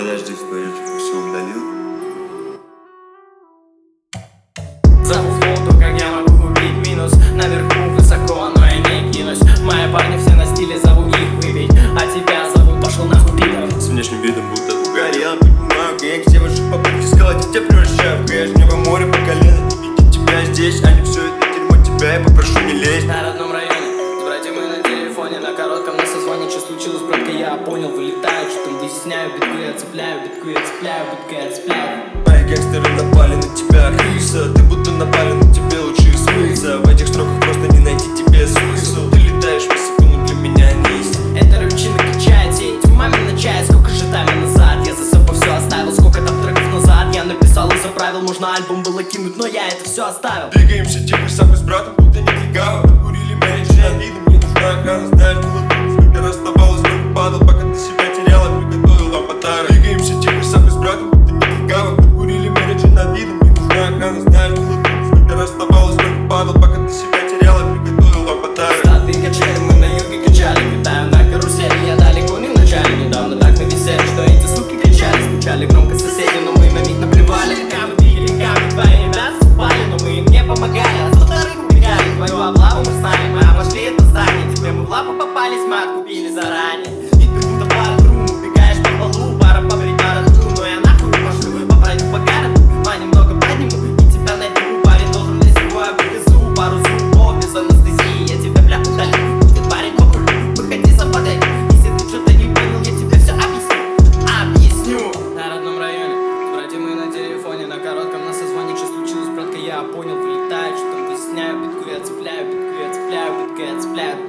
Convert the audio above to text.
Подожди, стой, я что-то все удалил. Зову фото, как я могу купить минус. Наверху высоко, но я не кинусь. Мои парни все на стиле, зову их выпить. А тебя зовут, пошел нахуй пидор. С внешним видом будто угорел. Понимаю, как я к тебе ваши попытки сколотить тебя превращаю в кэш. Небо море по колено, видеть тебя здесь, а не все это дерьмо тебя, я попрошу не лезть. На родном районе, с братьями на телефоне. На коротком на созвоне, что случилось, братка, я понял. Вылетаю, что там выясняю. Битку я цепляю, битку я цепляю, битку я цепляю. Мои гангстеры напали на тебя, крыса. Ты будто напали, но тебе лучше смыться. В этих строках просто не найти тебе смысл. Ты летаешь по секунду, для меня не истина. Эта рыбчина качает, сеть маме на чай. Сколько же тайма назад, я за собой все оставил. Сколько там треков назад, я написал и заправил. Можно альбом было кинуть, но я это все оставил. Двигаемся тем же самым с братом, будто не легавы. Курили меньше, видом, мне нужна охрана. Знаешь, было трудно, сколько раз оставалось, сколько падал, пока ты себя теряла, приготовил вам подарок. Двигаемся тем же самым с братом, будто не легавы. Курили меньше, видом, мне нужна охрана. Знаешь, было трудно, сколько раз оставалось, сколько падал, пока ты себя теряла, приготовил вам подарок. Статы качели, мы на юге качали. Катаю на карусели, я далеко не в начале. Недавно так нависели, что эти суки кричали. Стучали громко соседи, но мы на них наплевали. Камы били, камы, твои ребята спали, но мы им не помогали. А за вторых убегали, твою облаву мы знали. Мы обошли это здание, тебе мы в лапу попались, мы откупили заранее. И ты будто пара трум, убегаешь по полу, пара побрить, пара трум. Но я нахуй пошлю, попройду по городу, а немного подниму и тебя найду. Парень должен для сего, я вывезу пару зубов без анестезии. Я тебя, бля, удалю, будет парень похуй, выходи западай. Если ты что-то не понял, я тебе все объясню. На родном районе, с братьями на телефоне. На коротком на созвоне, что случилось, братка, я понял. Вылетаю, что там выясняю, битку я цепляю, битку я цепляю, битку я цепляю.